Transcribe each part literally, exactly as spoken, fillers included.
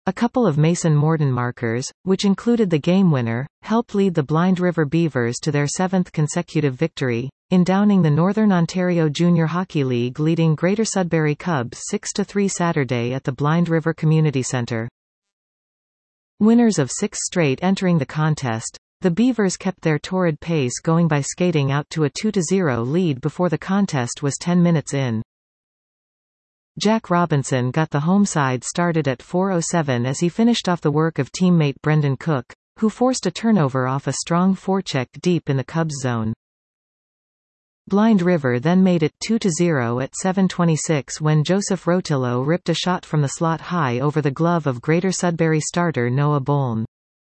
A couple of Mason Morden markers, which included the game winner, helped lead the Blind River Beavers to their seventh consecutive victory, in downing the Northern Ontario Junior Hockey League leading Greater Sudbury Cubs six to three Saturday at the Blind River Community Centre. Winners of six straight entering the contest, the Beavers kept their torrid pace going by skating out to a two to zero lead before the contest was ten minutes in. Jack Robinson got the home side started at four oh seven as he finished off the work of teammate Brendan Cook, who forced a turnover off a strong forecheck deep in the Cubs' zone. Blind River then made it two to zero at seven twenty-six when Joseph Rotillo ripped a shot from the slot high over the glove of Greater Sudbury starter Noah Boln.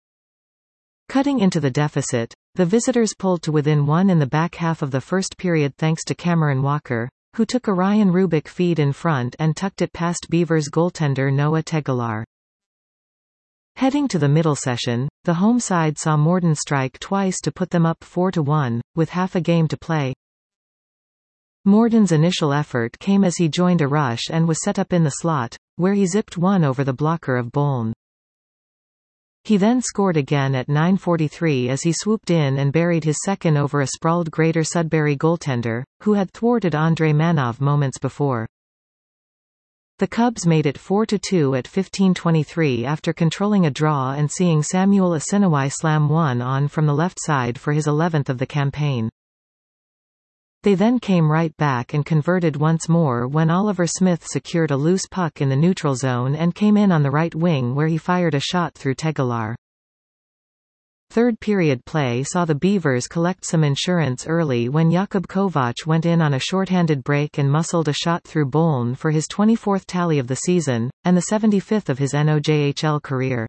Cutting into the deficit, the visitors pulled to within one in the back half of the first period thanks to Cameron Walker, who took a Ryan Rubik feed in front and tucked it past Beavers goaltender Noah Tegelar. Heading to the middle session, the home side saw Morden strike twice to put them up four to one, with half a game to play. Morden's initial effort came as he joined a rush and was set up in the slot, where he zipped one over the blocker of Boln. He then scored again at nine forty-three as he swooped in and buried his second over a sprawled Greater Sudbury goaltender, who had thwarted Andrei Manov moments before. The Cubs made it four to two at fifteen twenty-three after controlling a draw and seeing Samuel Asinawai slam one on from the left side for his eleventh of the campaign. They then came right back and converted once more when Oliver Smith secured a loose puck in the neutral zone and came in on the right wing where he fired a shot through Tegelar. Third period play saw the Beavers collect some insurance early when Jakub Kovac went in on a shorthanded break and muscled a shot through Boln for his twenty-fourth tally of the season, and the seventy-fifth of his N O J H L career.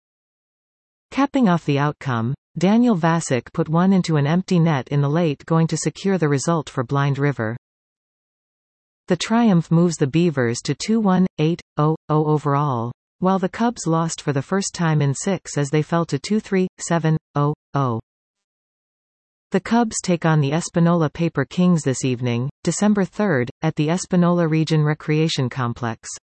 Capping off the outcome, Daniel Vasic put one into an empty net in the late going to secure the result for Blind River. The triumph moves the Beavers to two one, eight oh oh overall, while the Cubs lost for the first time in six as they fell to two three, seven oh oh. The Cubs take on the Espanola Paper Kings this evening, December third, at the Espanola Region Recreation Complex.